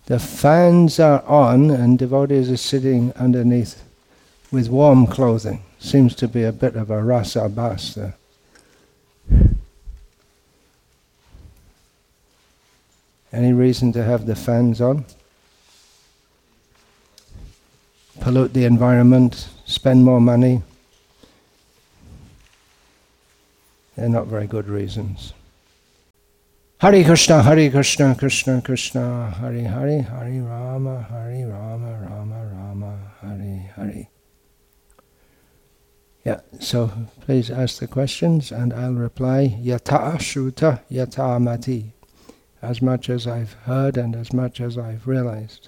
The fans are on and devotees are sitting underneath with warm clothing. Seems to be a bit of a rasa bas there. Any reason to have the fans on? Pollute the environment, spend more money. They're not very good reasons. Hare Krishna, Krishna Krishna, Hare Hare, Hare Rama, Rama Rama, Hare Hare. Yeah, so please ask the questions and I'll reply yata shruta yata mati, as much as I've heard and as much as I've realized.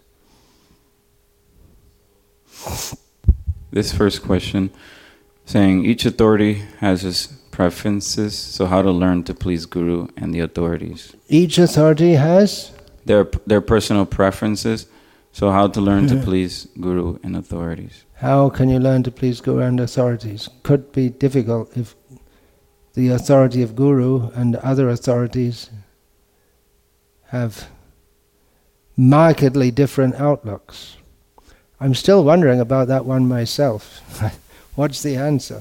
This first question, saying each authority has its preferences, so how to learn to please Guru and the authorities. Each authority has? Their personal preferences, so how to learn to please Guru and authorities. How can you learn to please Guru and authorities? Could be difficult if the authority of Guru and other authorities have markedly different outlooks. I'm still wondering about that one myself. What's the answer?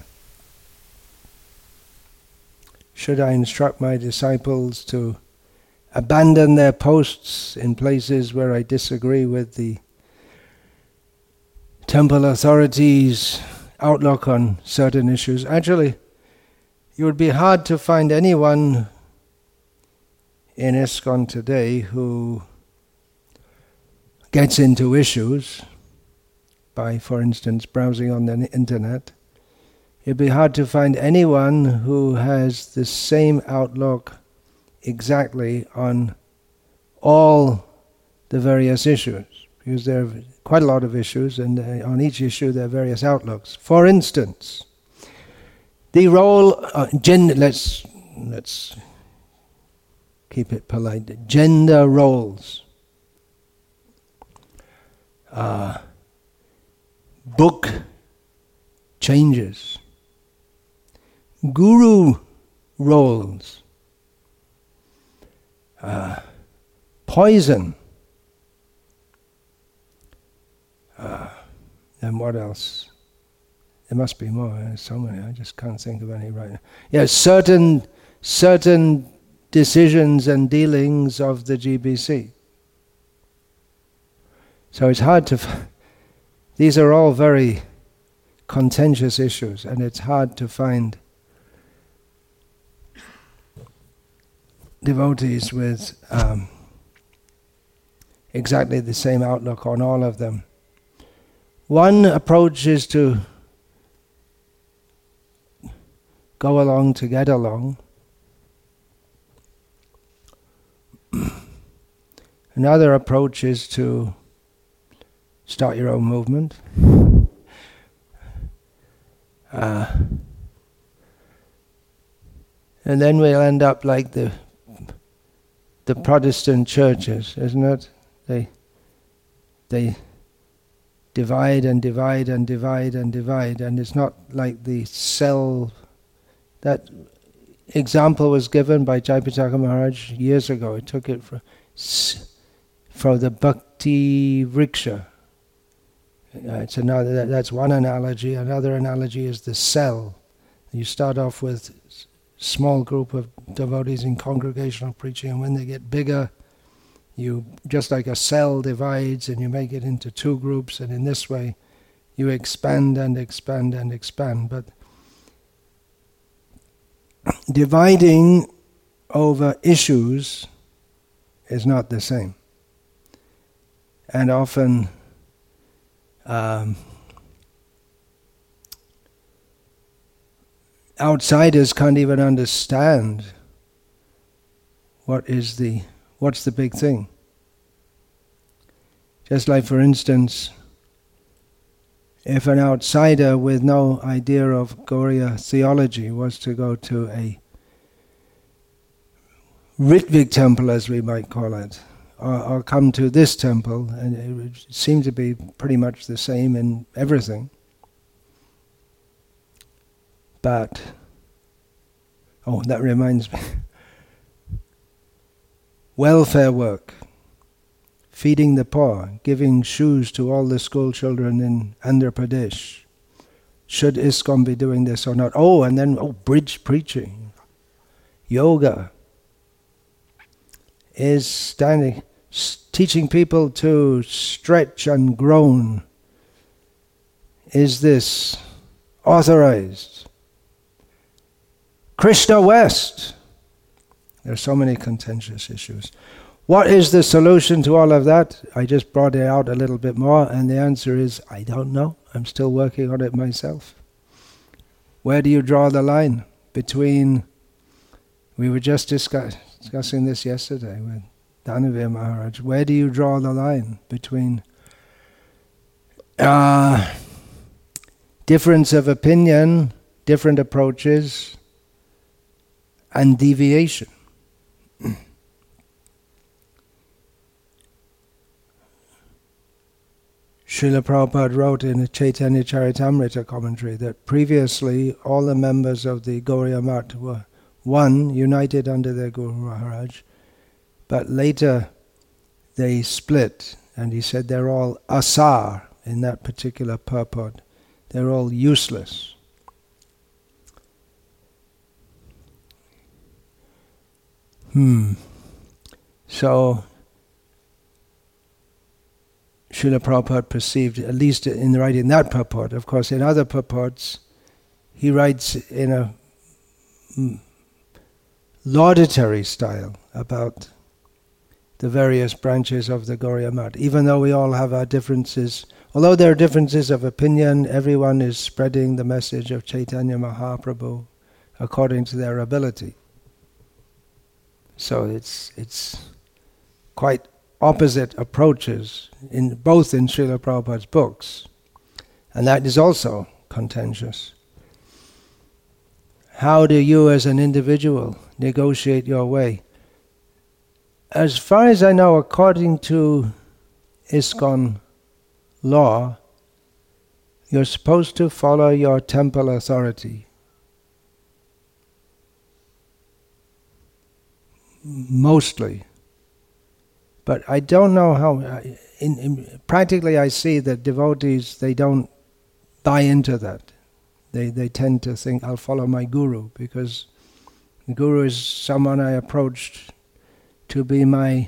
Should I instruct my disciples to abandon their posts in places where I disagree with the temple authorities' outlook on certain issues? Actually, it would be hard to find anyone in ISKCON today who gets into issues by, for instance, browsing on the internet. It'd be hard to find anyone who has the same outlook exactly on all the various issues, because there are quite a lot of issues, and on each issue there are various outlooks. For instance, the role, let's keep it polite, gender roles. Book changes. Guru roles. Poison. And what else? There must be more. There's so many. I just can't think of any right now. Yeah, certain decisions and dealings of the GBC. So it's hard to... These are all very contentious issues, and it's hard to find devotees with exactly the same outlook on all of them. One approach is to go along to get along. Another approach is to start your own movement. And then we'll end up like the Protestant churches, isn't it? They divide and divide and divide and divide, and it's not like the cell. That example was given by Jayapataka Maharaj years ago. He took it from the Bhakti Vriksha. It's another. That's one analogy. Another analogy is the cell. You start off with small group of devotees in congregational preaching, and when they get bigger, you, just like a cell divides and you make it into two groups, and in this way you expand and expand and expand. But dividing over issues is not the same. And often outsiders can't even understand what's the big thing. Just like, for instance, if an outsider with no idea of Gauriya theology was to go to a Ritvik temple, as we might call it, or come to this temple, and it would seem to be pretty much the same in everything. But, that reminds me, welfare work, feeding the poor, giving shoes to all the school children in Andhra Pradesh. Should ISKCON be doing this or not? Oh, and then bridge preaching. Yoga is teaching people to stretch and groan. Is this authorized? Krishna West. There are so many contentious issues. What is the solution to all of that? I just brought it out a little bit more, and the answer is, I don't know. I'm still working on it myself. Where do you draw the line between... We were just discussing this yesterday with Dhanavir Maharaj. Where do you draw the line between difference of opinion, different approaches, and deviation? Srila Prabhupada wrote in a Chaitanya Charitamrita commentary that previously all the members of the Gauriya Math were one, united under their Guru Maharaj, but later they split, and he said they're all asar in that particular purport. They're all useless. So Srila Prabhupada perceived, at least in writing that purport, of course in other purports, he writes in a laudatory style about the various branches of the Gauriya Math. Even though we all have our differences, although there are differences of opinion, everyone is spreading the message of Chaitanya Mahaprabhu according to their ability. So it's quite opposite approaches both in Srila Prabhupada's books, and that is also contentious. How do you as an individual negotiate your way? As far as I know, according to ISKCON law, you're supposed to follow your temple authority. Mostly. But I don't know how, practically I see that devotees, they don't buy into that. They tend to think, I'll follow my guru, because the guru is someone I approached to be my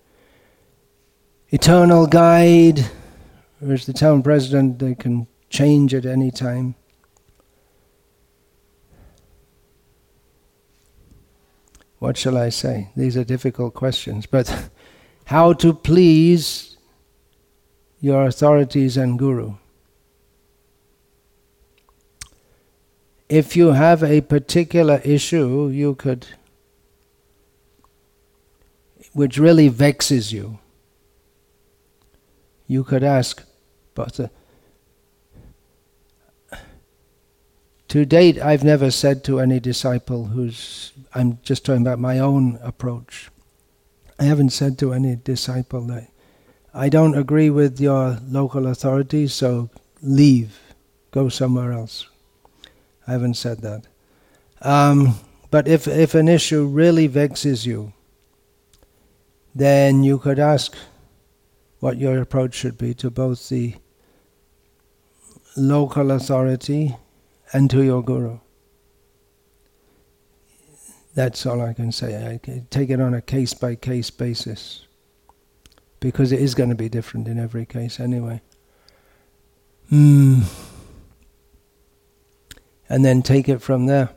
eternal guide, whereas the town president, they can change at any time. What shall I say? These are difficult questions, but how to please your authorities and guru. If you have a particular issue which really vexes you, you could ask, but to date I've never said to any disciple I'm just talking about my own approach, I haven't said to any disciple that I don't agree with your local authorities, so leave, go somewhere else. I haven't said that. But if an issue really vexes you, then you could ask what your approach should be to both the local authority and to your guru. That's all I can say. I can take it on a case-by-case basis, because it is going to be different in every case anyway. And then take it from there.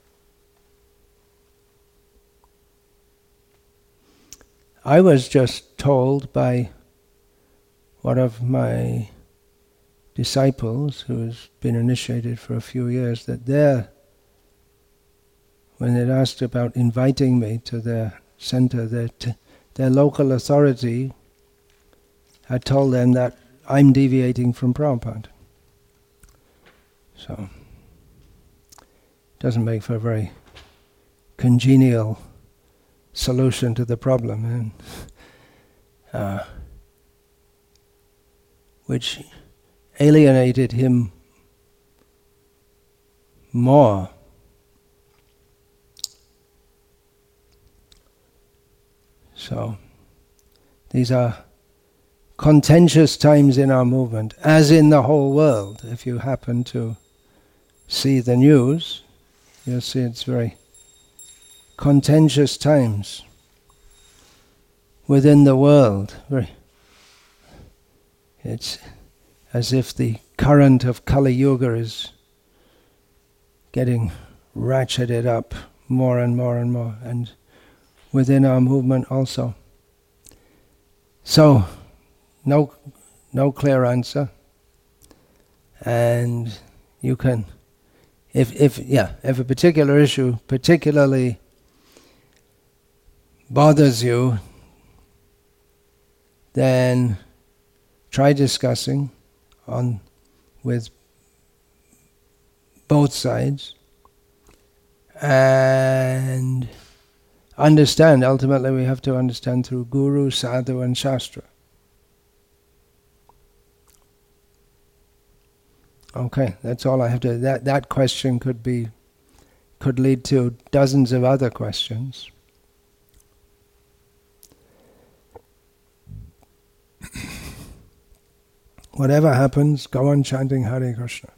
I was just told by one of my disciples who has been initiated for a few years that when they'd asked about inviting me to their center, their local authority had told them that I'm deviating from Prabhupada. So, it doesn't make for a very congenial solution to the problem, and which alienated him more. So, these are contentious times in our movement, as in the whole world. If you happen to see the news, you'll see it's very contentious times within the world. It's as if the current of Kali Yuga is getting ratcheted up more and more and more, and within our movement also. So, no clear answer, and you can, if a particular issue particularly bothers you, then try discussing with both sides and understand. Ultimately, we have to understand through Guru, Sadhu, and Shastra. Okay, that's all I have to. That question could lead to dozens of other questions. Whatever happens, go on chanting Hare Krishna.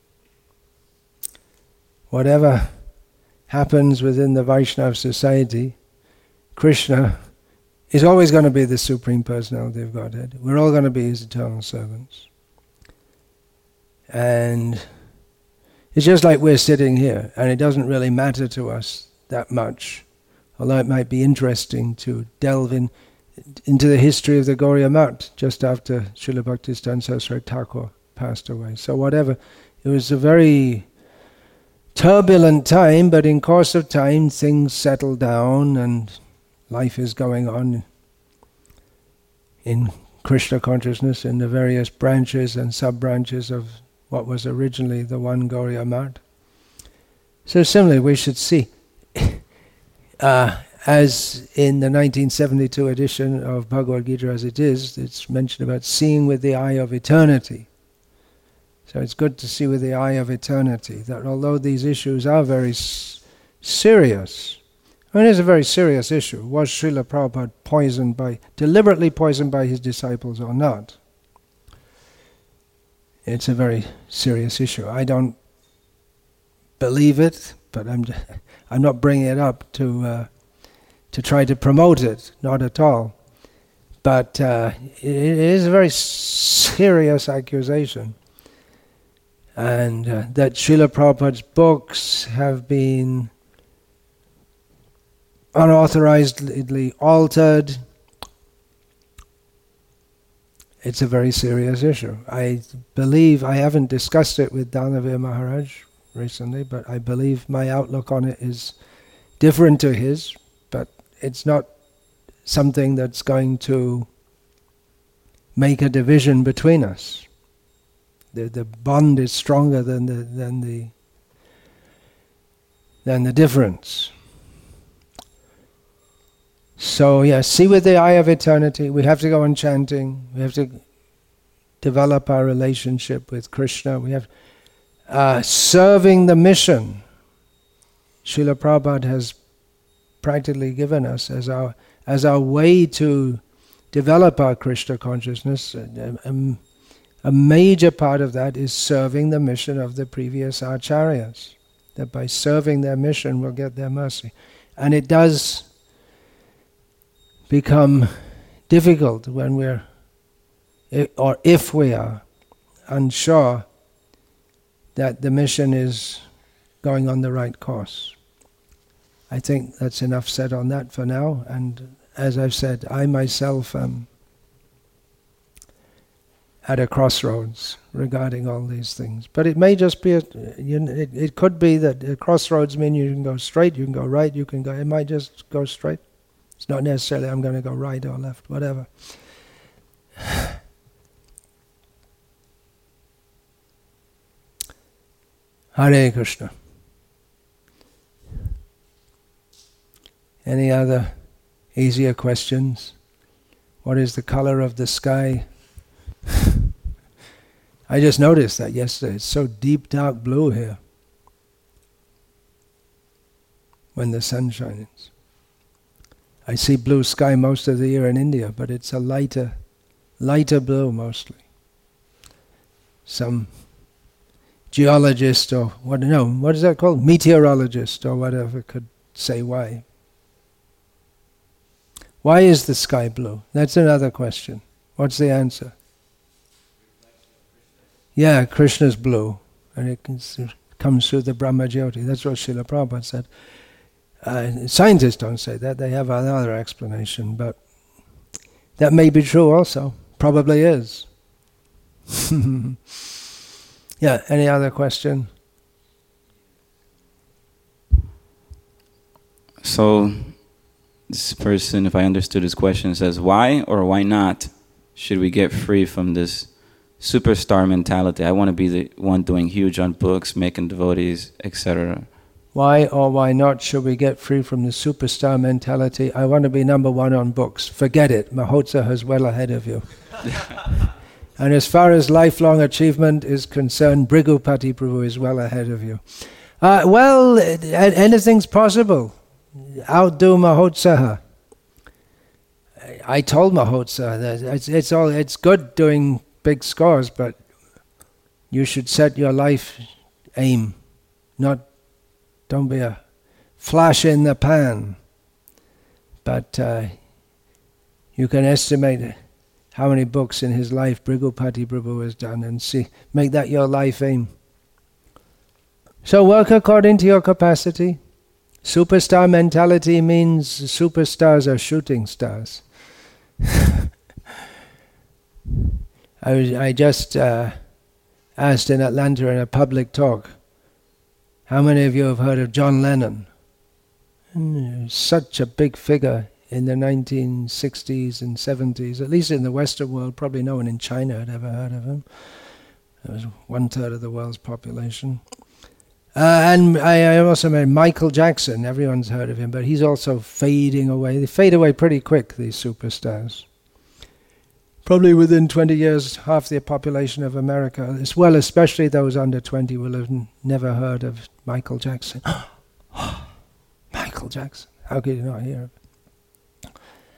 Whatever happens within the Vaishnava society, Krishna is always going to be the Supreme Personality of Godhead. We're all going to be His eternal servants. And it's just like we're sitting here, and it doesn't really matter to us that much, although it might be interesting to delve into the history of the Gauriya Math just after Srila Bhaktisiddhanta Saraswati Thakur passed away. So whatever, it was a very turbulent time, but in course of time things settle down and life is going on in Krishna consciousness in the various branches and sub-branches of what was originally the one Gauriya Math. So similarly, we should see, as in the 1972 edition of Bhagavad Gita as it is, it's mentioned about seeing with the eye of eternity. So it's good to see with the eye of eternity that although these issues are very serious, I mean, it's a very serious issue. Was Srila Prabhupada deliberately poisoned by his disciples or not? It's a very serious issue. I don't believe it, but I'm not bringing it up to try to promote it, not at all. But it is a very serious accusation. And that Srila Prabhupada's books have been unauthorizedly altered. It's a very serious issue. I believe, I haven't discussed it with Dhanavir Maharaj recently, but I believe my outlook on it is different to his, but it's not something that's going to make a division between us. The bond is stronger than the difference. So see with the eye of eternity. We have to go on chanting. We have to develop our relationship with Krishna. We have serving the mission. Srila Prabhupada has practically given us as our way to develop our Krishna consciousness. A major part of that is serving the mission of the previous acharyas. That by serving their mission we'll get their mercy. And it does become difficult when if we are unsure that the mission is going on the right course. I think that's enough said on that for now. And as I've said, I myself am at a crossroads regarding all these things. But it may just be, it could be that a crossroads mean you can go straight, you can go right, it might just go straight. It's not necessarily I'm going to go right or left, whatever. Hare Krishna. Any other easier questions? What is the color of the sky? I just noticed that yesterday. It's so deep dark blue here when the sun shines. I see blue sky most of the year in India, but it's a lighter lighter blue mostly. Some geologist or what is that called? Meteorologist or whatever could say why. Why is the sky blue? That's another question. What's the answer? Yeah, Krishna's blue, and it comes through the Brahma Jyoti. That's what Srila Prabhupada said. Scientists don't say that, they have another explanation, but that may be true also. Probably is. Yeah, any other question? So, this person, if I understood his question, says, why or why not should we get free from this superstar mentality? I want to be the one doing huge on books, making devotees, etc. Why or why not should we get free from the superstar mentality? I want to be number one on books. Forget it. Mahotsa is well ahead of you. And as far as lifelong achievement is concerned, Bhrigupati Prabhu is well ahead of you. Well, anything's possible. Outdo Mahotsaha. I told Mahotsa that it's good doing big scores, but you should set your life aim, don't be a flash in the pan. But you can estimate how many books in his life Bhrigupati Prabhu has done and make that your life aim. So work according to your capacity. Superstar mentality means superstars are shooting stars. I just asked in Atlanta in a public talk, how many of you have heard of John Lennon? Such a big figure in the 1960s and 70s, at least in the Western world. Probably no one in China had ever heard of him. It was 1/3 of the world's population. And I also met Michael Jackson. Everyone's heard of him, but he's also fading away. They fade away pretty quick, these superstars. Probably within 20 years, half the population of America, as well, especially those under 20, will have never heard of Michael Jackson. Michael Jackson. How could you not hear of it?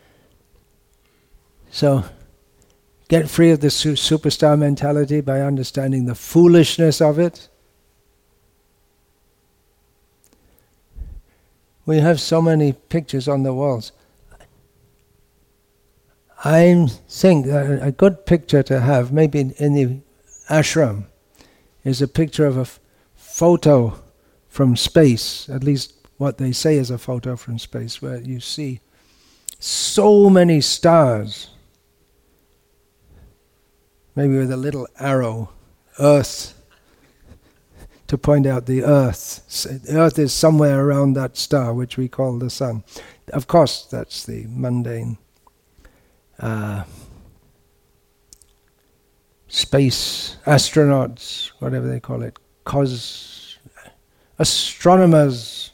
So, get free of the superstar mentality by understanding the foolishness of it. We have so many pictures on the walls. I think that a good picture to have, maybe in the ashram, is a picture of a photo from space, at least what they say is a photo from space, where you see so many stars, maybe with a little arrow, Earth, to point out the Earth. The Earth is somewhere around that star, which we call the sun. Of course, that's the mundane space astronauts, whatever they call it, astronomers,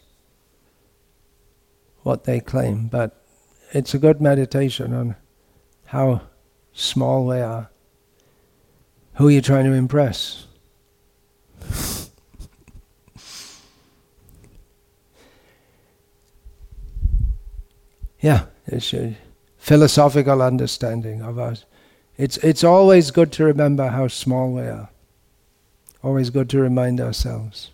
what they claim. But it's a good meditation on how small we are. Who are you trying to impress? Yeah, it's a philosophical understanding of us. It's always good to remember how small we are. Always good to remind ourselves.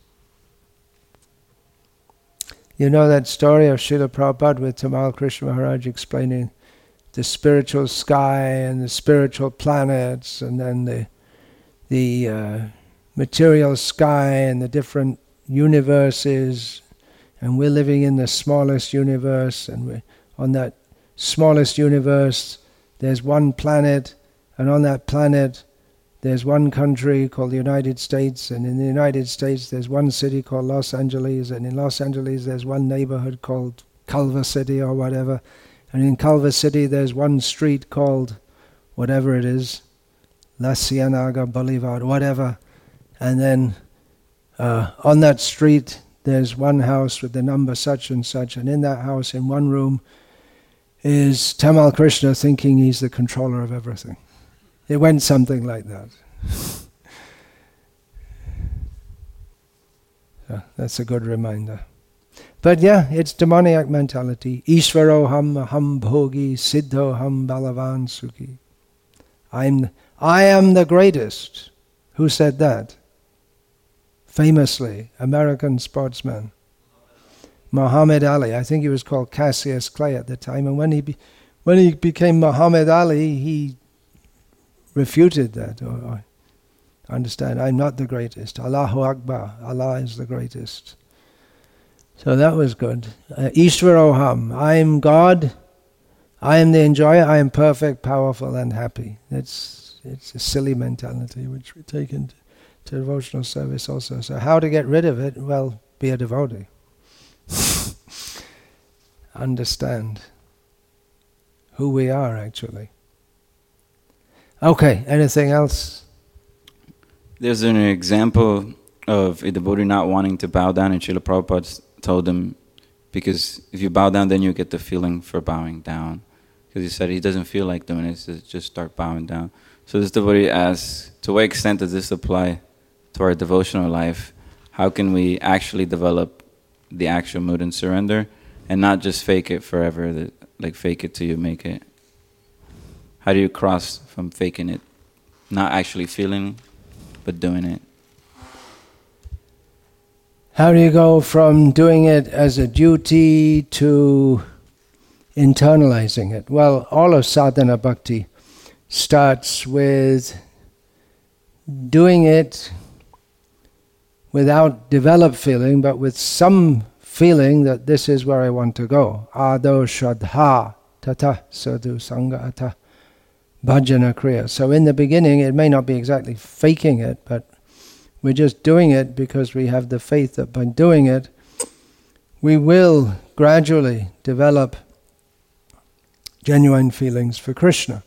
You know that story of Srila Prabhupada with Tamal Krishna Maharaj explaining the spiritual sky and the spiritual planets, and then the material sky and the different universes, and we're living in the smallest universe, and we're on that smallest universe there's one planet, and on that planet there's one country called the United States, and in the United States there's one city called Los Angeles, and in Los Angeles there's one neighborhood called Culver City or whatever, and in Culver City there's one street called whatever it is, La Ciénaga Boulevard, whatever, and then on that street there's one house with the number such and such, and in that house, in one room, is Tamal Krishna thinking he's the controller of everything. It went something like that. So that's a good reminder. But yeah, it's demoniac mentality. Ishvaroham aham bhogi siddhoham balavan sukhi. I am the greatest. Who said that? Famously, American sportsman Muhammad Ali. I think he was called Cassius Clay at the time. And when he became Muhammad Ali, he refuted that. Or understand, I'm not the greatest. Allahu Akbar. Allah is the greatest. So that was good. Ishvaroham. I am God. I am the enjoyer. I am perfect, powerful, and happy. It's a silly mentality which we take into devotional service also. So how to get rid of it? Well, be a devotee. Understand who we are actually. Okay, anything else? There's an example of a devotee not wanting to bow down, and Srila Prabhupada told him, because if you bow down, then you get the feeling for bowing down. Because he said he doesn't feel like doing it, so just start bowing down. So this devotee asks, to what extent does this apply to our devotional life? How can we actually develop the actual mood and surrender, and not just fake it forever, like fake it till you make it? How do you cross from faking it, not actually feeling, but doing it? How do you go from doing it as a duty to internalizing it? Well, all of sadhana bhakti starts with doing it without developed feeling, but with some feeling that this is where I want to go. Ado shraddha tata sadhu sangha ata bhajana kriya. So in the beginning, it may not be exactly faking it, but we're just doing it because we have the faith that by doing it, we will gradually develop genuine feelings for Krishna.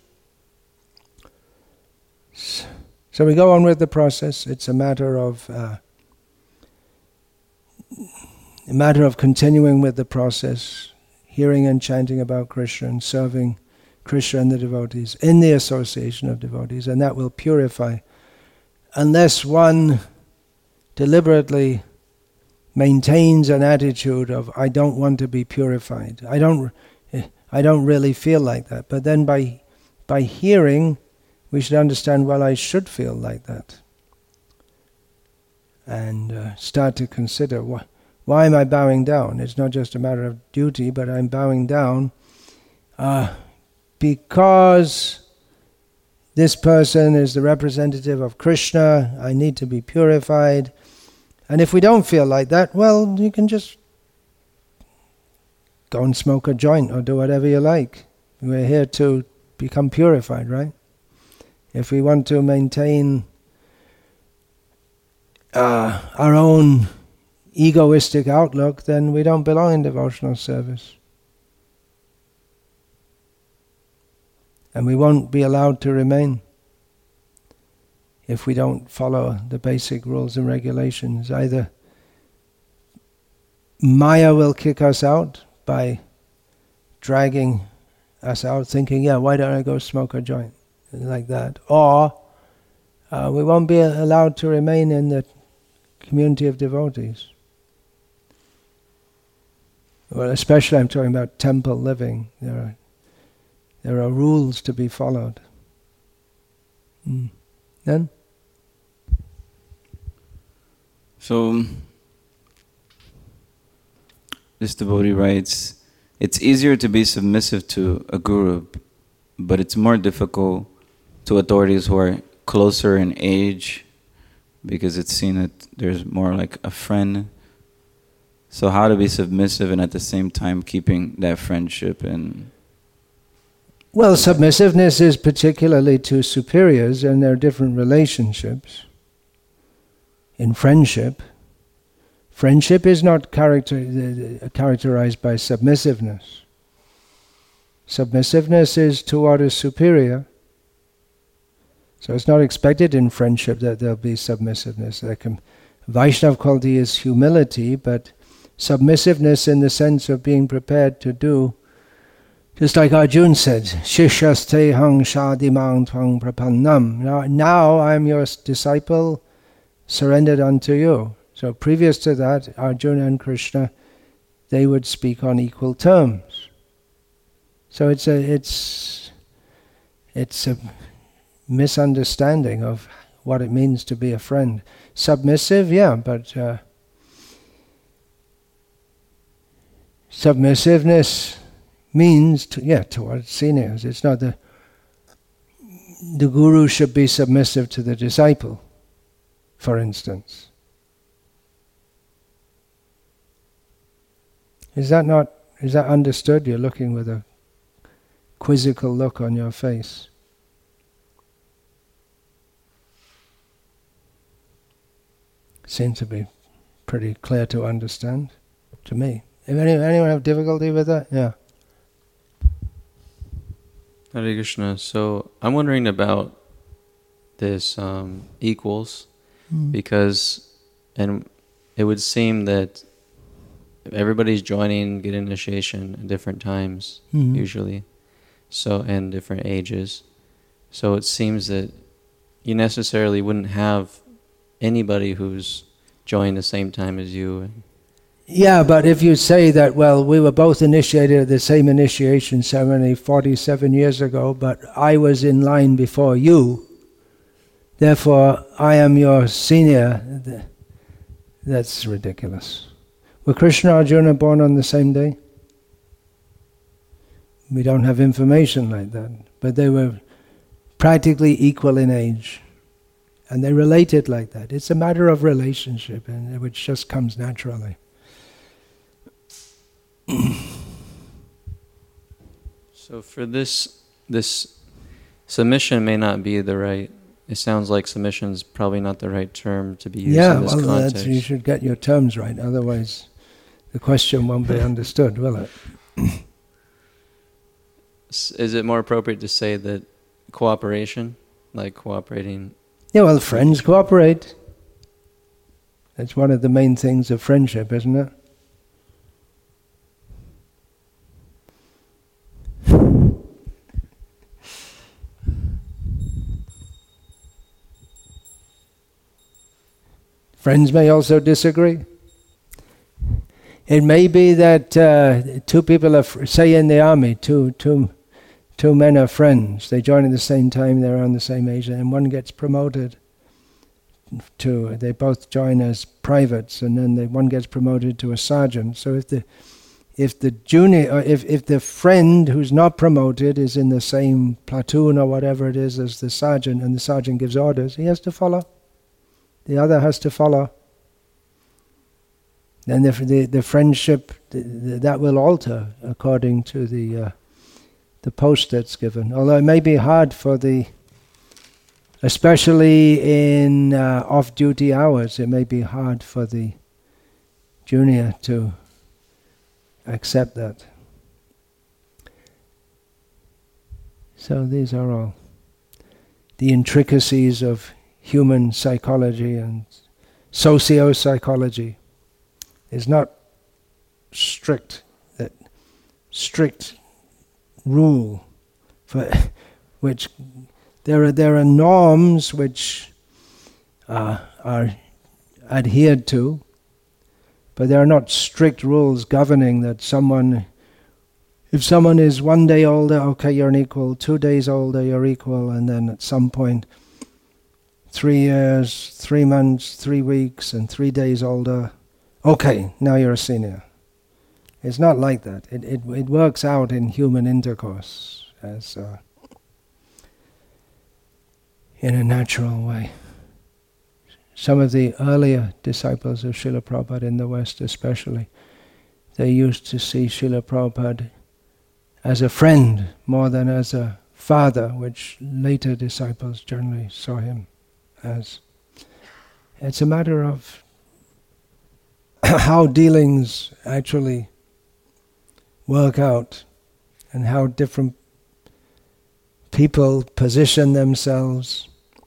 So we go on with the process. It's a matter of continuing with the process, hearing and chanting about Krishna and serving Krishna and the devotees in the association of devotees, and that will purify. Unless one deliberately maintains an attitude of, I don't want to be purified. I don't really feel like that. But then by hearing, we should understand, well, I should feel like that. And start to consider, why am I bowing down? It's not just a matter of duty, but I'm bowing down because this person is the representative of Krishna. I need to be purified. And if we don't feel like that, well, you can just go and smoke a joint or do whatever you like. We're here to become purified, right? If we want to maintain our own egoistic outlook, then we don't belong in devotional service. And we won't be allowed to remain if we don't follow the basic rules and regulations. Either Maya will kick us out by dragging us out, thinking, why don't I go smoke a joint? Like that. Or we won't be allowed to remain in the community of devotees. Well, especially I'm talking about temple living. There are rules to be followed. Then? So, this devotee writes, it's easier to be submissive to a guru, but it's more difficult to authorities who are closer in age, because it's seen that there's more like a friend. So how to be submissive and at the same time keeping that friendship and... Well, submissiveness is particularly to superiors, and there are different relationships. In friendship is not characterized by submissiveness. Submissiveness is toward a superior. So it's not expected in friendship that there'll be submissiveness. Vaishnava quality is humility, but submissiveness in the sense of being prepared to do, just like Arjuna said, Shishyaste hang shadimang tvang prapannam. Now I am your disciple, surrendered unto you. So previous to that, Arjuna and Krishna, they would speak on equal terms. So it's misunderstanding of what it means to be a friend. Submissive, yeah, but submissiveness means, towards seniors. It's not the guru should be submissive to the disciple, for instance. Is that understood? You're looking with a quizzical look on your face. Seems to be pretty clear to understand to me. If anyone have difficulty with that? Yeah. Hare Krishna. So I'm wondering about this equals, because, and it would seem that everybody's joining, get initiation at different times, usually, so, and different ages. So it seems that you necessarily wouldn't have anybody who's joined the same time as you. Yeah, but if you say that, well, we were both initiated at the same initiation ceremony 47 years ago, but I was in line before you, therefore I am your senior, that's ridiculous. Were Krishna and Arjuna born on the same day? We don't have information like that, but they were practically equal in age. And they related like that. It's a matter of relationship, and which just comes naturally. So for this submission may not be the right. It sounds like submission's probably not the right term to be used in this context. You should get your terms right. Otherwise, the question won't be understood, will it? Is it more appropriate to say that cooperation, like cooperating? Yeah, well, friends cooperate. That's one of the main things of friendship, isn't it? Friends may also disagree. It may be that two people are, say in the army, two men are friends. They join at the same time, they're around the same age, and one gets promoted to, they both join as privates, and then one gets promoted to a sergeant. So if the junior, or if the friend who's not promoted is in the same platoon or whatever it is as the sergeant, and the sergeant gives orders, he has to follow. The other has to follow. Then the friendship, that will alter according to the post that's given. Although it may be hard for especially in off-duty hours, it may be hard for the junior to accept that. So these are all the intricacies of human psychology and socio-psychology. Is not strict rule for which there are norms which are adhered to, but there are not strict rules governing that someone. If someone is 1 day older, okay, you're an equal. 2 days older, you're equal, and then at some point, 3 years, 3 months, 3 weeks, and 3 days older. Okay, now you're a senior. It's not like that. It works out in human intercourse as in a natural way. Some of the earlier disciples of Srila Prabhupada in the West especially, they used to see Srila Prabhupada as a friend more than as a father, which later disciples generally saw him as. It's a matter of how dealings actually work out and how different people position themselves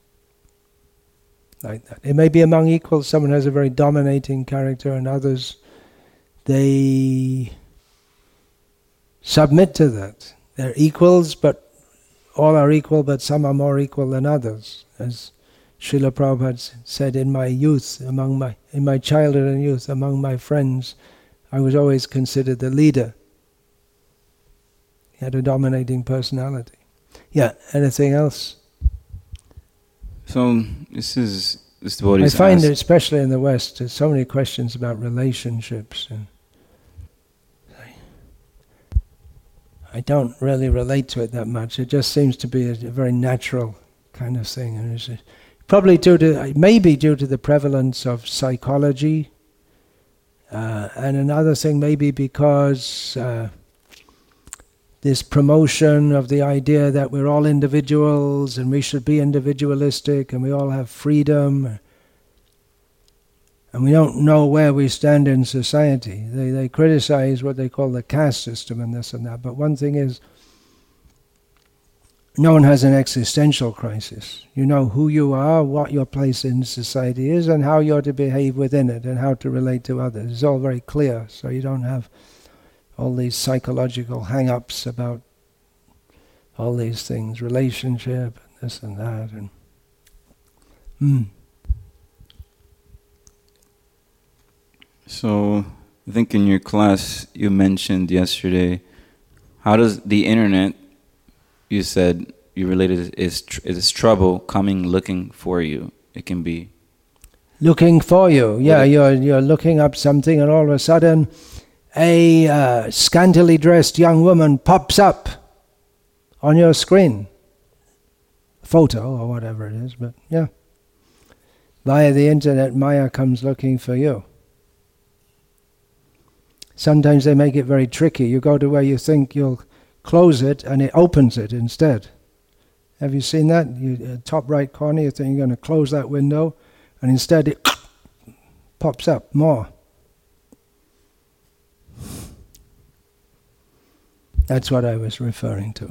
like that. It may be among equals, someone has a very dominating character, and others, they submit to that. They're equals, but all are equal, but some are more equal than others. As Srila Prabhupada said, in my youth, in my childhood and youth, among my friends, I was always considered the leader. He had a dominating personality. Yeah, anything else? So this I devotee's find that asked, especially in the West, there's so many questions about relationships, and I don't really relate to it that much. It just seems to be a very natural kind of thing, and it's probably maybe due to the prevalence of psychology, and another thing maybe because this promotion of the idea that we're all individuals and we should be individualistic and we all have freedom, and we don't know where we stand in society. They criticize what they call the caste system and this and that, but one thing is, no one has an existential crisis. You know who you are, what your place in society is, and how you're to behave within it, and how to relate to others. It's all very clear, so you don't have all these psychological hang-ups about all these things, relationship, and this and that. so I think in your class you mentioned yesterday, how does the internet, you said you related is trouble coming looking for you. It can be looking for you. Yeah, you're looking up something, and all of a sudden a scantily dressed young woman pops up on your screen. Photo or whatever it is, but yeah. Via the internet, Maya comes looking for you. Sometimes they make it very tricky. You go to where you think you'll close it, and it opens it instead. Have you seen that? Top right corner, you think you're going to close that window, and instead it pops up more. That's what I was referring to.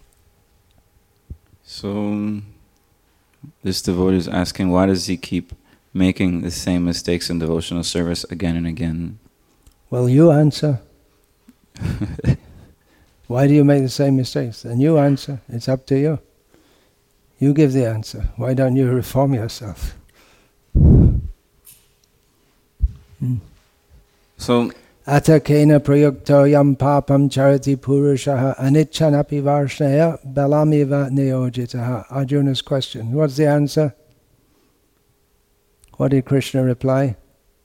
So this devotee is asking, why does he keep making the same mistakes in devotional service again and again? Well, you answer. Why do you make the same mistakes? Then you answer. It's up to you. You give the answer. Why don't you reform yourself? So, Atakena prayukto yam papam charati purushaha anichanapi varshnaya balamiva neojitaha. Arjuna's question. What's the answer? What did Krishna reply?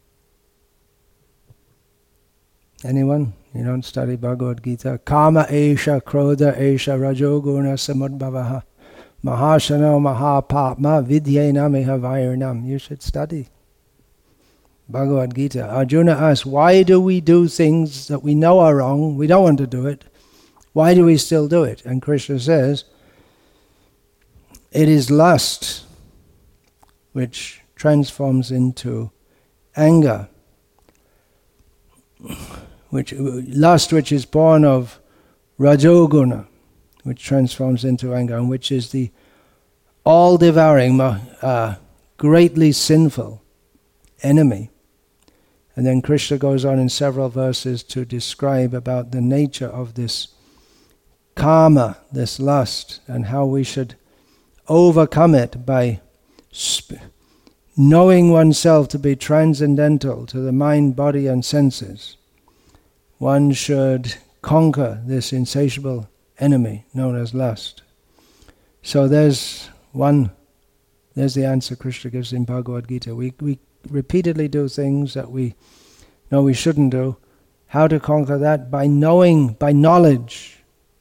Anyone? You don't study Bhagavad Gita. Kama esha krodha esha rajoguna samudbhavaha mahashano mahapapma vidyena mehavairanam. You should study Bhagavad Gita. Arjuna asks, why do we do things that we know are wrong? We don't want to do it. Why do we still do it? And Krishna says, it is lust which transforms into anger. Lust which is born of Rajoguna, which transforms into anger, and which is the all-devouring, greatly sinful enemy. And then Krishna goes on in several verses to describe about the nature of this karma, this lust, and how we should overcome it by knowing oneself to be transcendental to the mind, body and senses. One should conquer this insatiable enemy known as lust. So there's the answer Krishna gives in Bhagavad Gita. We repeatedly do things that we know we shouldn't do. How to conquer that? By knowing, by knowledge.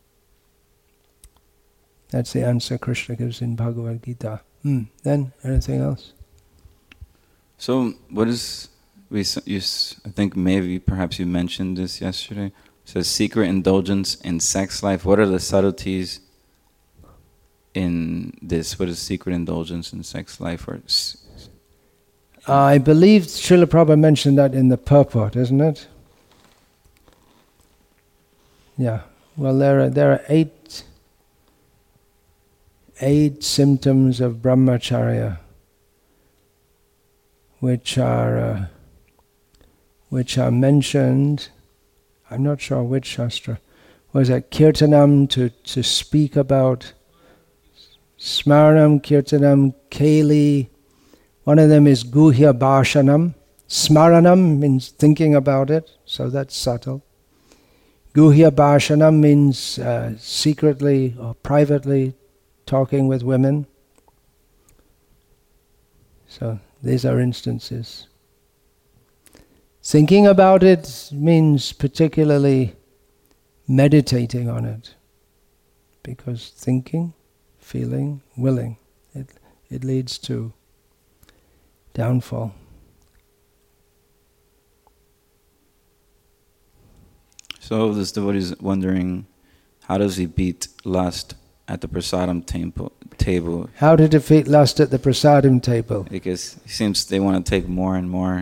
That's the answer Krishna gives in Bhagavad Gita. Then, anything else? So, what is... I think perhaps you mentioned this yesterday. It says secret indulgence in sex life. What are the subtleties in this? What is secret indulgence in sex life? I believe Srila Prabhupada mentioned that in the purport, isn't it? Yeah. Well, there are eight symptoms of brahmacharya, which are mentioned. I'm not sure which shastra. Was it kirtanam, to speak about? Smaranam, kirtanam, keli. One of them is guhya bhashanam. Smaranam means thinking about it, so that's subtle. Guhya bhashanam means secretly or privately talking with women. So these are instances. Thinking about it means particularly meditating on it, because thinking, feeling, willing, it leads to downfall. So this devotee is wondering, how does he beat lust at the prasadam table? How to defeat lust at the prasadam table? Because it seems they want to take more and more.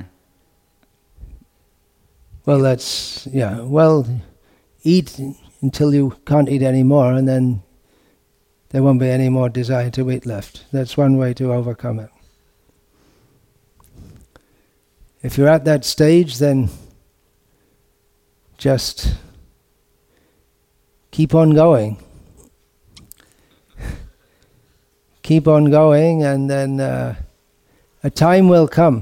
Well, eat until you can't eat any more, and then there won't be any more desire to eat left. That's one way to overcome it. If you're at that stage, then just keep on going. Keep on going, and then a time will come.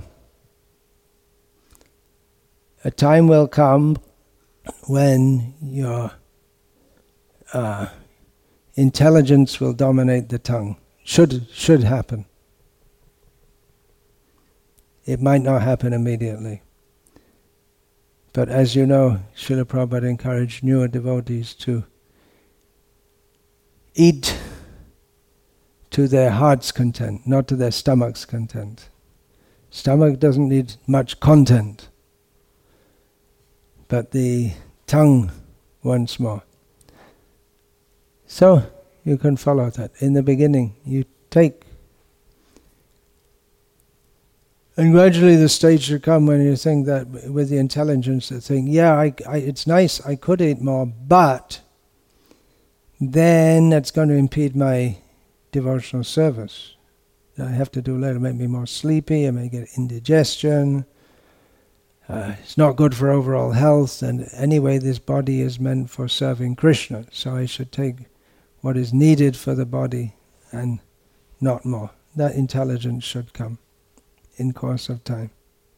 A time will come when your intelligence will dominate the tongue. Should happen. It might not happen immediately. But as you know, Srila Prabhupada encouraged newer devotees to eat to their heart's content, not to their stomach's content. Stomach doesn't need much content, but the tongue wants more. So you can follow that. In the beginning, you take, and gradually the stage should come when you think that with the intelligence to think, it's nice, I could eat more, but then that's going to impede my devotional service. I have to do later, make me more sleepy, I may get indigestion. It's not good for overall health, and anyway this body is meant for serving Krishna, so I should take what is needed for the body and not more. That intelligence should come in course of time.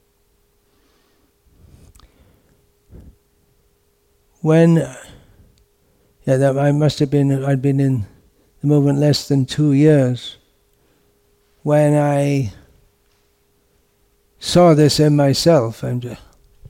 I'd been in the movement less than 2 years when I saw this in myself. I'm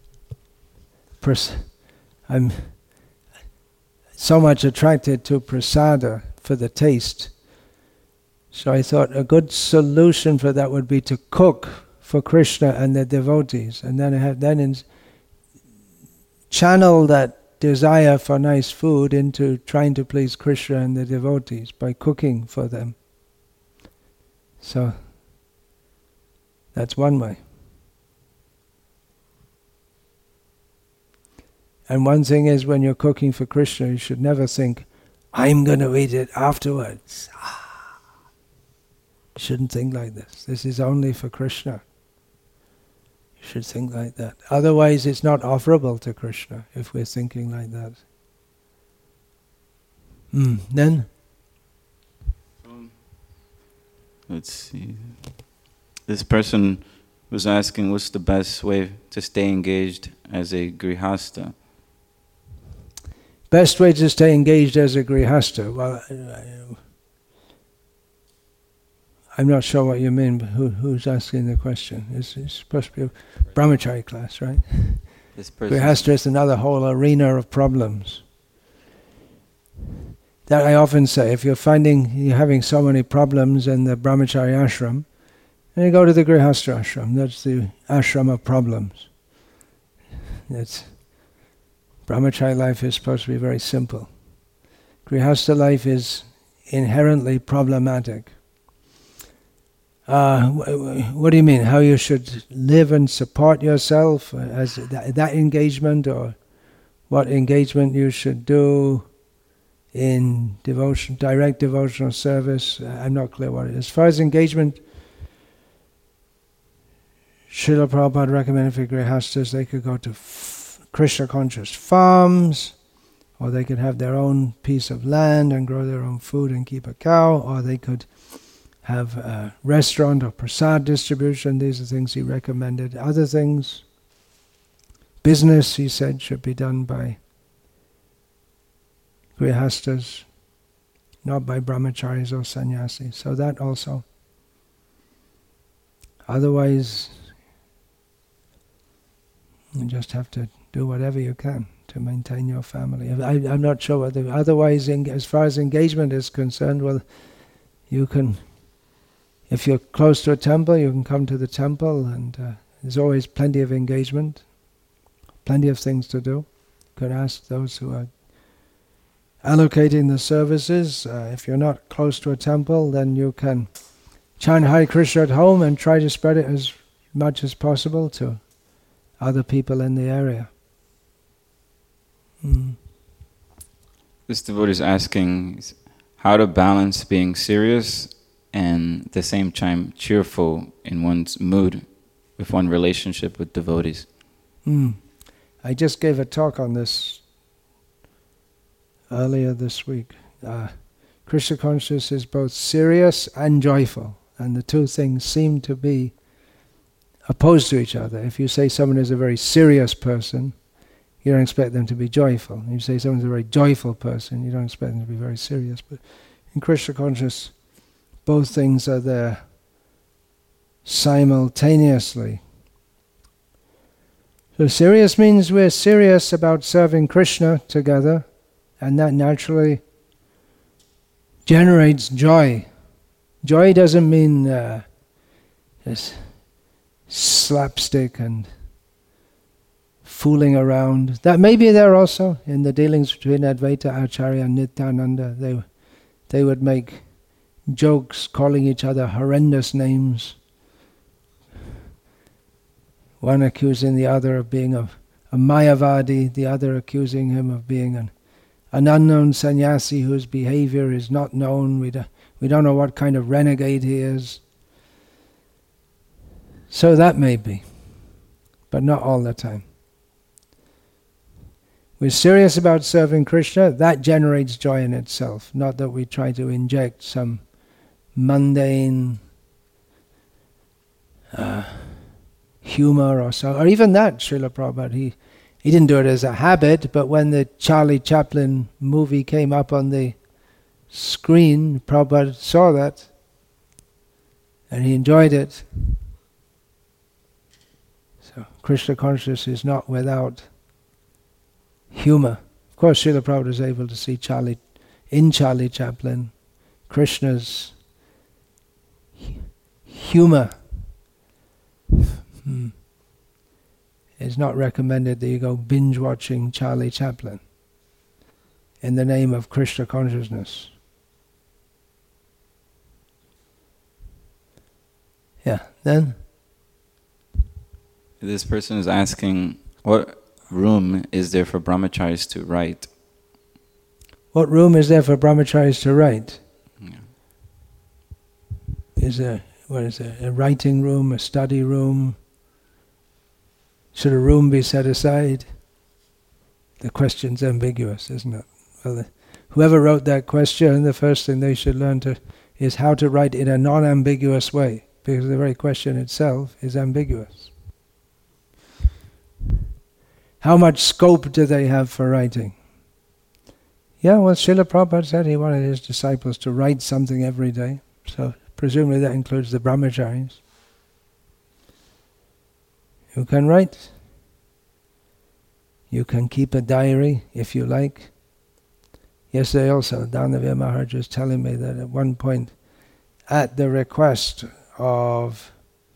so much attracted to prasada for the taste. So I thought a good solution for that would be to cook for Krishna and the devotees, and then channel that desire for nice food into trying to please Krishna and the devotees by cooking for them. So that's one way. And one thing is, when you're cooking for Krishna, you should never think, I'm going to eat it afterwards. You shouldn't think like this. This is only for Krishna. You should think like that. Otherwise it's not offerable to Krishna if we're thinking like that. Then? Let's see. This person was asking, what's the best way to stay engaged as a grihasta? Best way to stay engaged as a grihasta? Well, I'm not sure what you mean, but who's asking the question? It's supposed to be a brahmachari class, right? Grihasta is another whole arena of problems. That I often say, if you're finding you're having so many problems in the brahmachari ashram, then you go to the grihasta ashram. That's the ashram of problems. Brahmachari life is supposed to be very simple. Grihasta life is inherently problematic. What do you mean? How you should live and support yourself as that engagement, or what engagement you should do in devotion, direct devotional service? I'm not clear what it is. As far as engagement, Srila Prabhupada recommended for grihastas they could go to Krishna conscious farms, or they could have their own piece of land and grow their own food and keep a cow, or they could have a restaurant or prasad distribution. These are things he recommended. Other things, business, he said, should be done by grihastas, not by brahmacharis or sannyasis. So that also. Otherwise, you just have to do whatever you can to maintain your family. I'm not sure whether otherwise, as far as engagement is concerned, well, you can, if you're close to a temple, you can come to the temple, and there's always plenty of engagement, plenty of things to do. You could ask those who are allocating the services. If you're not close to a temple, then you can chant Hare Krishna at home and try to spread it as much as possible to other people in the area. This devotee is asking how to balance being serious and at the same time cheerful in one's mood with one relationship with devotees. I just gave a talk on this earlier this week. Krishna consciousness is both serious and joyful, and the two things seem to be opposed to each other. If you say someone is a very serious person, you don't expect them to be joyful. If you say someone's a very joyful person, you don't expect them to be very serious. But in Krishna consciousness, both things are there simultaneously. So serious means we're serious about serving Krishna together, and that naturally generates joy. Joy doesn't mean this slapstick and fooling around. That may be there also in the dealings between Advaita Acharya and Nityananda. They would make jokes calling each other horrendous names, one accusing the other of being a Mayavadi, the other accusing him of being an unknown sannyasi whose behavior is not known. We don't know what kind of renegade he is. So that may be, but not all the time. We're serious about serving Krishna, that generates joy in itself, not that we try to inject some mundane humor or so, or even that, Srila Prabhupada, he didn't do it as a habit, but when the Charlie Chaplin movie came up on the screen, Prabhupada saw that, and he enjoyed it. So Krishna consciousness is not without humor. Of course, Srila Prabhupada is able to see Charlie Chaplin, Krishna's humor. It's not recommended that you go binge watching Charlie Chaplin in the name of Krishna consciousness. Yeah, then? This person is asking, what room is there for brahmacharis to write? What room is there for brahmacharis to write? Yeah. Is there, what is there, a writing room, a study room? Should a room be set aside? The question's ambiguous, isn't it? Well, whoever wrote that question, the first thing they should learn is how to write in a non-ambiguous way, because the very question itself is ambiguous. How much scope do they have for writing? Yeah, well, Srila Prabhupada said he wanted his disciples to write something every day, so presumably that includes the brahmacharis. You can write. You can keep a diary if you like. Yesterday also, Dhanavir Maharaj was telling me that at one point, at the request of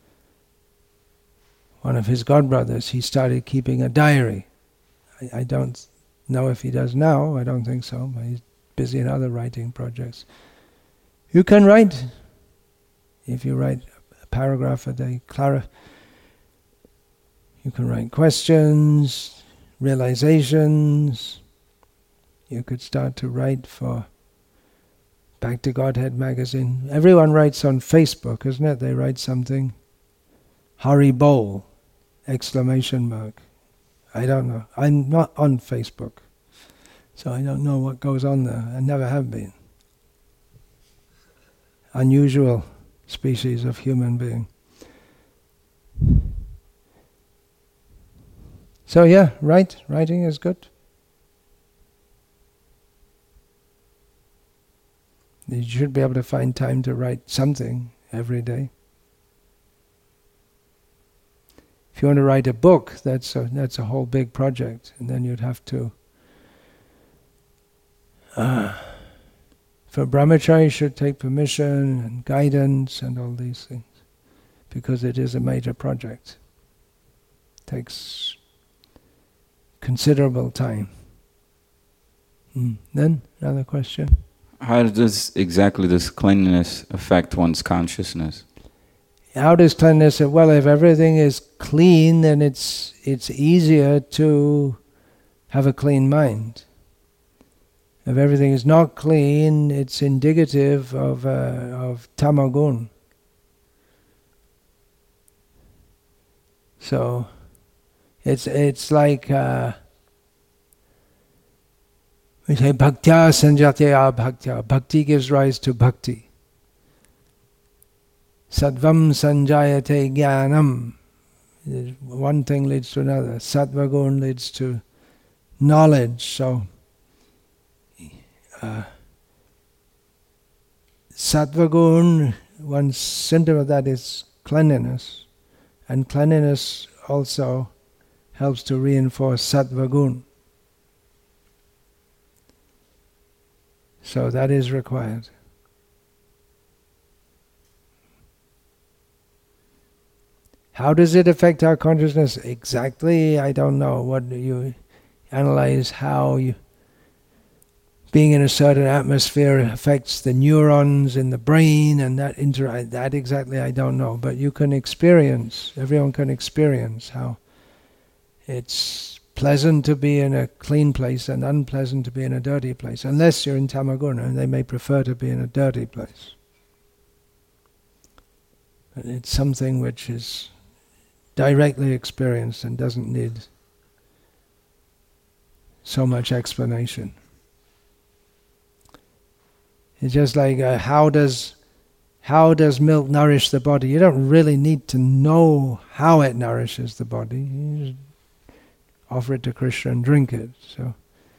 one of his godbrothers, he started keeping a diary. I don't know if he does now, I don't think so, but he's busy in other writing projects. You can write. If you write a paragraph a day, you can write questions, realizations. You could start to write for Back to Godhead magazine. Everyone writes on Facebook, isn't it? They write something. Hari Bol! ! I don't know. I'm not on Facebook, so I don't know what goes on there. I never have been. Unusual species of human being. So yeah, writing is good. You should be able to find time to write something every day. If you want to write a book, that's a whole big project, and then you'd have to. For brahmachari, you should take permission and guidance and all these things, because it is a major project. It takes considerable time. Then another question. How does exactly this cleanliness affect one's consciousness? How does cleanliness? Well, if everything is clean, then it's easier to have a clean mind. If everything is not clean, it's indicative of tamagun. So it's like we say bhaktya sanjatya bhaktya. Bhakti gives rise to bhakti. Sattvam sanjayate jnanam. One thing leads to another. Sattva-gun leads to knowledge. So Sattva-gun, one symptom of that is cleanliness. And cleanliness also helps to reinforce Sattva-gun. So that is required. How does it affect our consciousness exactly? I don't know. What do you analyze how being in a certain atmosphere affects the neurons in the brain and that exactly I don't know. But you can experience, everyone can experience how it's pleasant to be in a clean place and unpleasant to be in a dirty place. Unless you're in Tamaguna, and they may prefer to be in a dirty place. But it's something which is directly experienced and doesn't need so much explanation. It's just like how does milk nourish the body? You don't really need to know how it nourishes the body. You just offer it to Krishna and drink it. So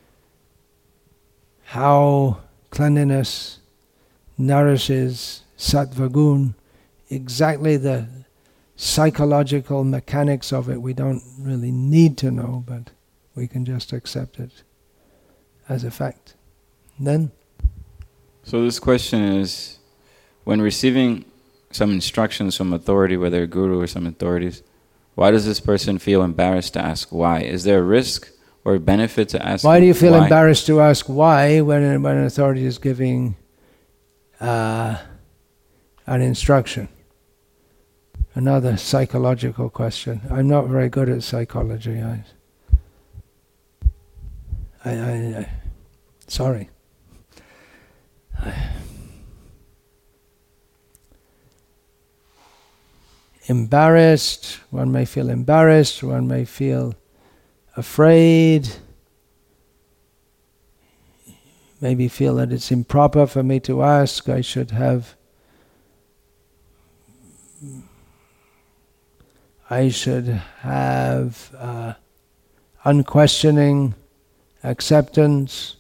how cleanliness nourishes sattva-gun, exactly the psychological mechanics of it we don't really need to know, but we can just accept it as a fact. Then? So this question is, when receiving some instructions from authority, whether a guru or some authorities, why does this person feel embarrassed to ask why? Is there a risk or a benefit to ask why? Why do you feel why? embarrassed to ask why when an authority is giving an instruction? Another psychological question. I'm not very good at psychology. Sorry. Embarrassed, one may feel embarrassed, one may feel afraid, maybe feel that it's improper for me to ask, I should have unquestioning acceptance.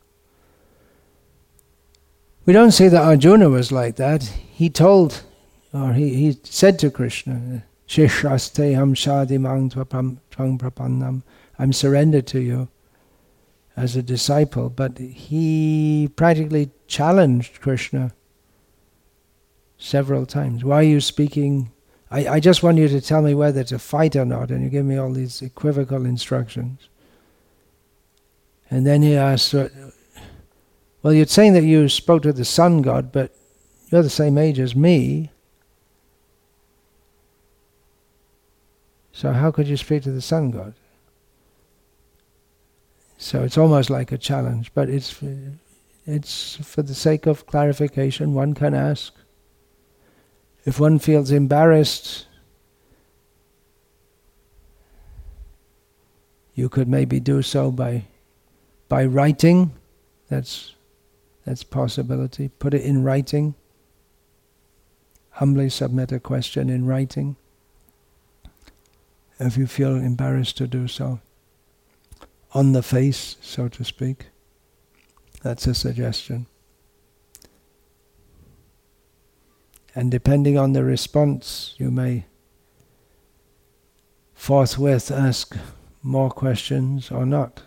We don't say that Arjuna was like that. He told, or he said to Krishna, Sheshaste ham shadimang tvang prapannam, I'm surrendered to you as a disciple. But he practically challenged Krishna several times. Why are you speaking? I just want you to tell me whether to fight or not, and you give me all these equivocal instructions. And then he asked, well, you're saying that you spoke to the sun god, but you're the same age as me. So how could you speak to the sun god? So it's almost like a challenge, but it's for the sake of clarification, one can ask. If one feels embarrassed, you could maybe do so by writing. That's possibility. Put it in writing. Humbly submit a question in writing. If you feel embarrassed to do so. On the face, so to speak. That's a suggestion. And depending on the response, you may forthwith ask more questions or not.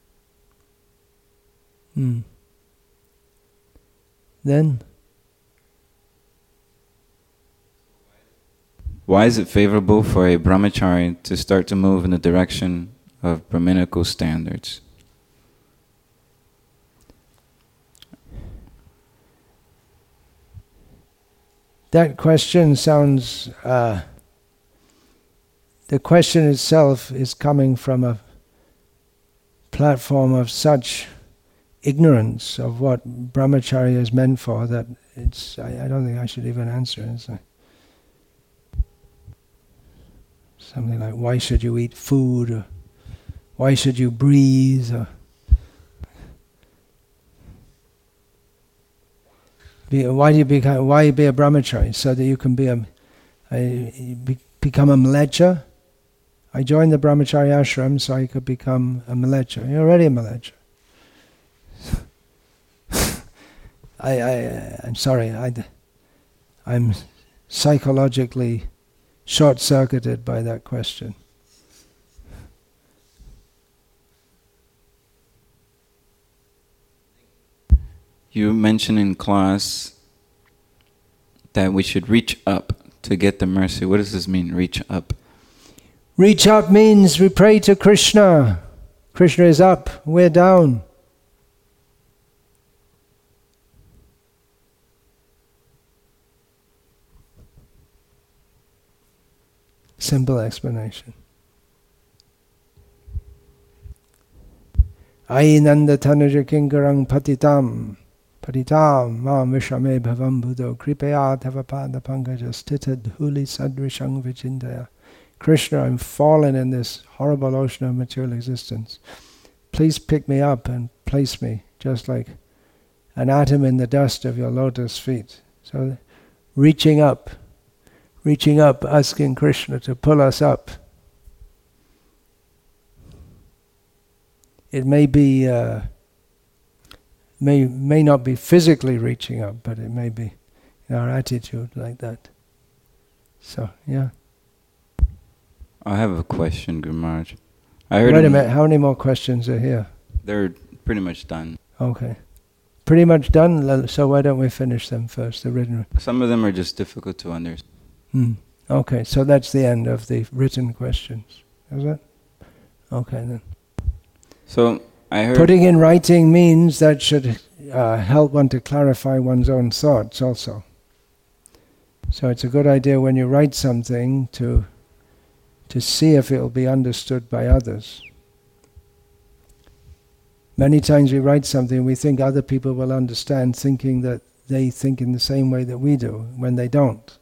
Then, why is it favorable for a brahmachari to start to move in the direction of Brahminical standards? that question sounds... the question itself is coming from a platform of such ignorance of what brahmacharya is meant for that I don't think I should even answer it. Something like, why should you eat food? Or why should you breathe? Or why be a brahmachari? So that you can become a mleccha? I joined the brahmachari ashram so I could become a mleccha. You're already a mleccha. I'm sorry. I'm psychologically short-circuited by that question. You mentioned in class that we should reach up to get the mercy. What does this mean, reach up? Reach up means we pray to Krishna. Krishna is up, we're down. Simple explanation. Ainanda tanuja kinkarang patitam mam vishame bhavam buddho kripaya tavapada pankaja stita dhuli sadrishang vichindaya. Krishna, I'm fallen in this horrible ocean of material existence. Please pick me up and place me just like an atom in the dust of your lotus feet. So reaching up, asking Krishna to pull us up. It may be, may not be physically reaching up, but it may be in our attitude like that. So, yeah. I have a question, Guru Maharaj. Wait a minute, how many more questions are here? They're pretty much done. Okay. Pretty much done, so why don't we finish them first, the written? Some of them are just difficult to understand. Okay, so that's the end of the written questions, is it? Okay then. So I heard... Putting in writing means that should help one to clarify one's own thoughts also. So it's a good idea when you write something to see if it will be understood by others. Many times we write something, we think other people will understand, thinking that they think in the same way that we do, when they don't.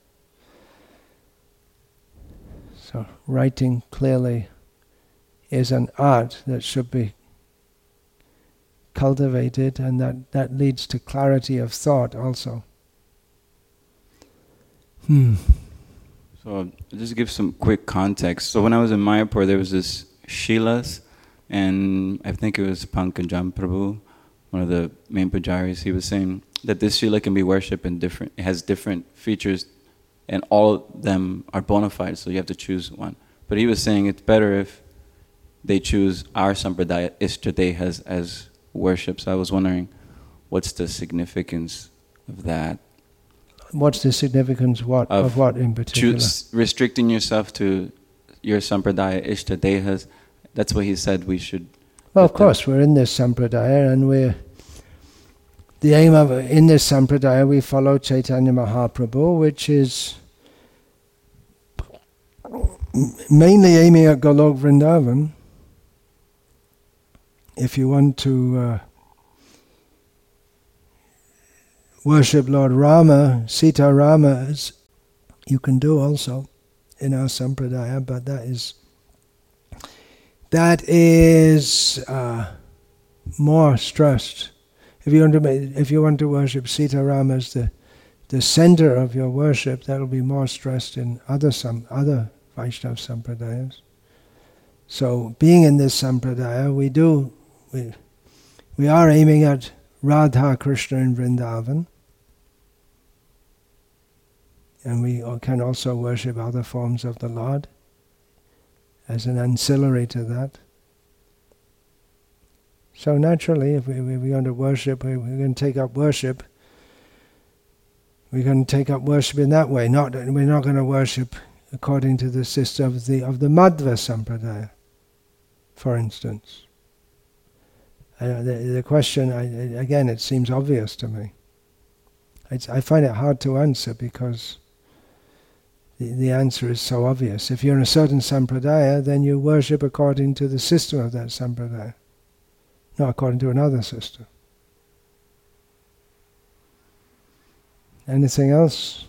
So writing clearly is an art that should be cultivated, and that leads to clarity of thought also. So I'll just give some quick context. So when I was in Mayapur, there was this Shilas, and I think it was Pankajam Prabhu, one of the main pujaris. He was saying that this Shila can be worshipped in it has different features, and all of them are bona fide, so you have to choose one. But he was saying it's better if they choose our Sampradaya Ishtadehas as worship. So I was wondering, what's the significance of that? What's the significance of what in particular? Restricting yourself to your Sampradaya Ishtadehas. That's what he said we should... Well, of course, we're in this Sampradaya, and the aim of in this Sampradaya we follow Chaitanya Mahaprabhu, which is mainly aiming at Golok Vrindavan. If you want to worship Lord Rama, Sita Rama, you can do also in our Sampradaya, but that is more stressed. If you want to worship Sita Rama as the center of your worship, that will be more stressed in other Vaishnava Sampradayas. So being in this Sampradaya, we are aiming at Radha Krishna in Vrindavan, and we can also worship other forms of the Lord. as an ancillary to that. So naturally, if we're going to worship, we're going to take up worship. We're going to take up worship in that way. We're not going to worship according to the system of the Madhva Sampradaya, for instance. The question, again, it seems obvious to me. I find it hard to answer because the answer is so obvious. If you're in a certain Sampradaya, then you worship according to the system of that Sampradaya, not according to another system. Anything else?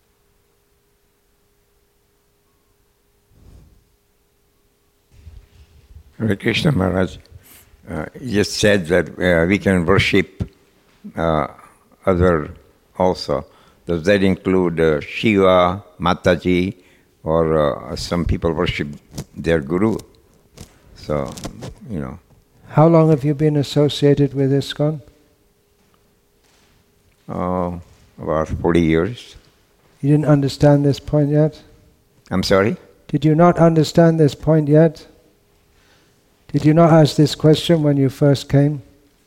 Hare Krishna Maharaj, you just said that we can worship other also. Does that include Shiva, Mataji, or some people worship their guru? So, you know. How long have you been associated with ISKCON? About 40 years. You didn't understand this point yet? I'm sorry? Did you not understand this point yet? Did you not ask this question when you first came?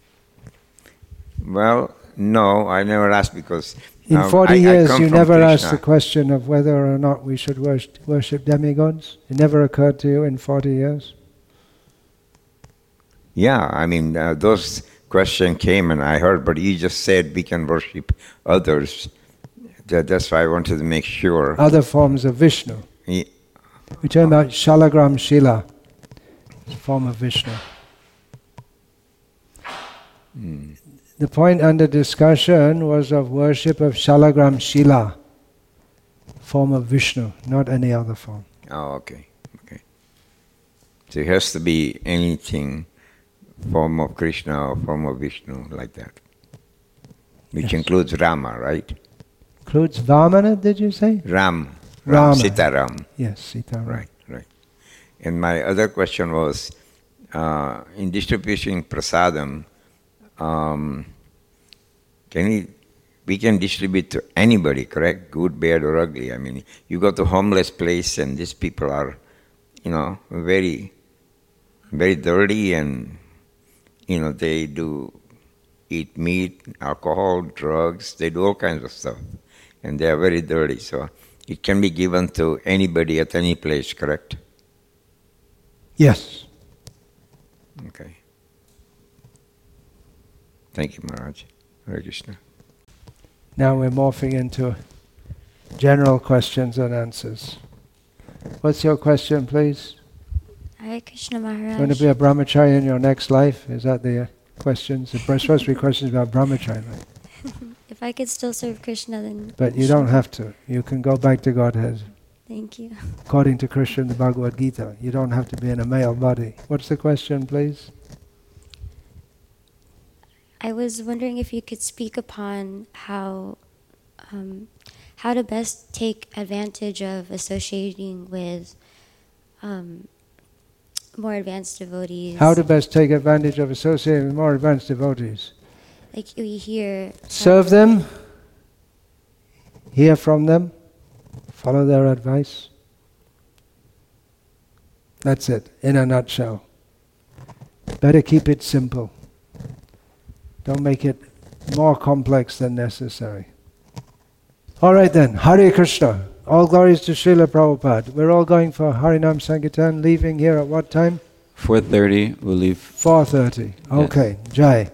Well, no, I never asked because... In 40 years you never Krishna. asked the question of whether or not we should worship demigods? It never occurred to you in 40 years? Yeah, I mean, those questions came and I heard, but you just said we can worship others. That's why I wanted to make sure. Other forms of Vishnu. Yeah. We're talking about Shalagram Shila, a form of Vishnu. The point under discussion was of worship of Shalagram Shila, form of Vishnu, not any other form. Oh, okay. So it has to be anything, form of Krishna or form of Vishnu, like that. Which includes Rama, right? Includes Vamana, did you say? Rama. Sitaram. Yes, Sitaram. Right. And my other question was, in distributing prasadam, we can distribute to anybody, correct? Good, bad, or ugly. I mean, you go to a homeless place and these people are, very, very dirty and, they do eat meat, alcohol, drugs, they do all kinds of stuff. And they are very dirty. So it can be given to anybody at any place, correct? Yes. Okay. Thank you, Maharaj. Hare Krishna. Now we're morphing into general questions and answers. What's your question, please? Hare Krishna Maharaj. You want to be a brahmachari in your next life? Is that the questions? There's supposed to be questions about brahmachari life. If I could still serve Krishna, then... But you don't have to. You can go back to Godhead. Thank you. According to Krishna in the Bhagavad Gita, you don't have to be in a male body. What's the question, please? I was wondering if you could speak upon how to best take advantage of associating with more advanced devotees. How to best take advantage of associating with more advanced devotees? Like we hear... Serve them, hear from them, follow their advice. That's it, in a nutshell. Better keep it simple. Don't make it more complex than necessary. All right then, Hare Krishna. All glories to Srila Prabhupada. We're all going for Harinam Sankirtan, leaving here at what time? 4:30, we'll leave. 4:30. Okay, yes. Jai.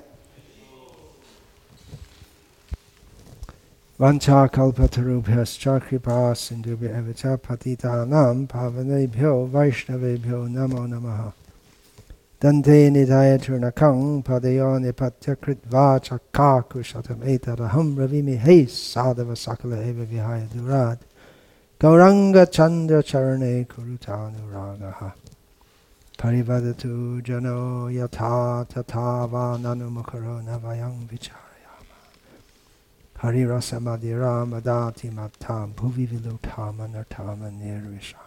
Vancha kalpatarubhyascha kripa sindhubhya evacha patitanam pavanebhyo vaishnavebhyo namo namaha. Dante nidaya turnakang padayo nipatya kritva chakkaku shatam etaraham ravimi he sadhava sakala eva vihaya durad gauranga chandra charane kurutanuragaha parivadatu jano yatha tatava nanumukaro navayang vichara. Hari rasa madhira madati matam bhuvi vilutama nartama nirvishama.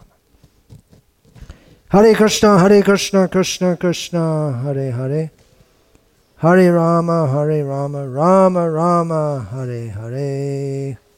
Hare Krishna, Krishna Krishna, Hare Hare. Hare Rama, Rama Rama, Hare Hare.